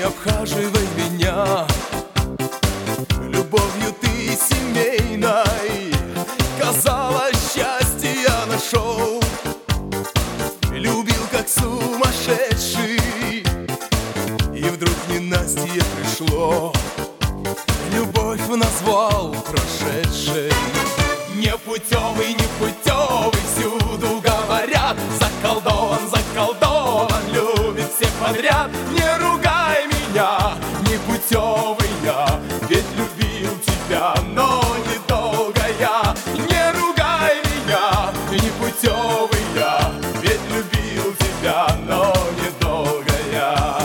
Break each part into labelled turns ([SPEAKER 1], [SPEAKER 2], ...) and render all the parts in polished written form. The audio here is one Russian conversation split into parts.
[SPEAKER 1] обхаживай меня любовью ты семейной. Казалось, счастье я нашел, любил как сумасшедший, и вдруг ненастье пришло, любовь назвал прошедшей. Непутевый, непутевый, всюду говорят, заколдован, заколдован, любит всех подряд. Не ругай меня, непутевый я, ведь любил тебя, но недолго я. Не ругай меня, непутевый я, ведь любил тебя, но недолго я.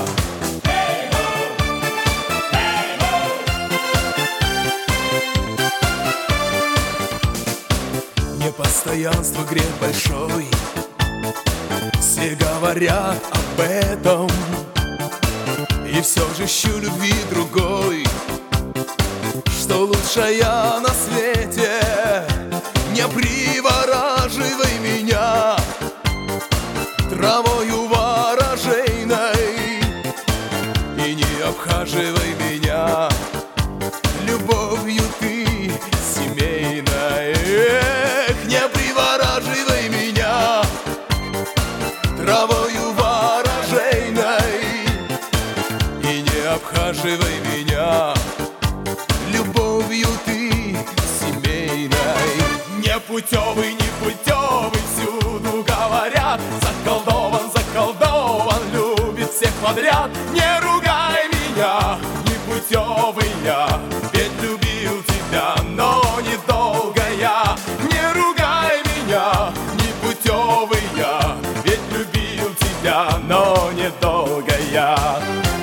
[SPEAKER 1] Непостоянство грех большой, все говорят об этом, и все же ищу любви другой, что лучшая на свете. Не привораживай меня травою ворожейной, и не обхаживай меня любовью ты семейной. Не привораживай меня травою ворожейной, и не обхаживай меня любовью ты семейной. Непутевый, непутевый, всюду говорят, заколдован, заколдован, любит всех подряд. Не ругай меня, непутевый я, ведь любил тебя, но недолго я. Не ругай меня, непутевый я, ведь любил тебя, но недолго я.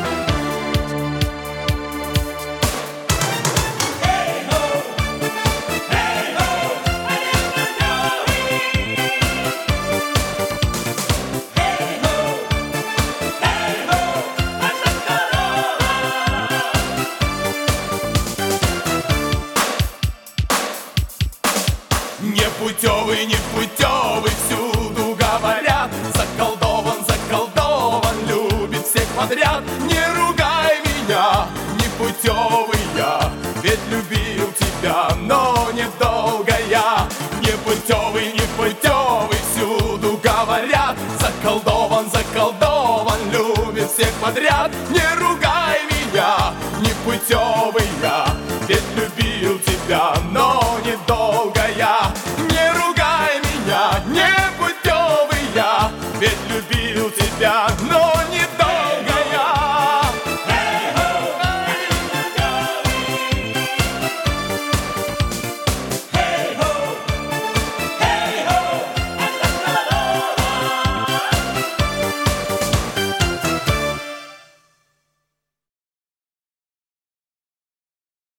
[SPEAKER 1] Непутевый, непутевый, всюду говорят, заколдован, заколдован, любит всех подряд. Не ругай меня, непутевый я, ведь любил тебя, но недолго я. Непутевый, непутевый, всюду говорят, заколдован, заколдован, любит всех подряд. Не ругай меня, непутевый